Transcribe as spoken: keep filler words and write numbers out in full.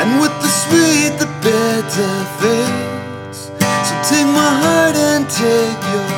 and with the sweet the bitter fades. So take my heart and take your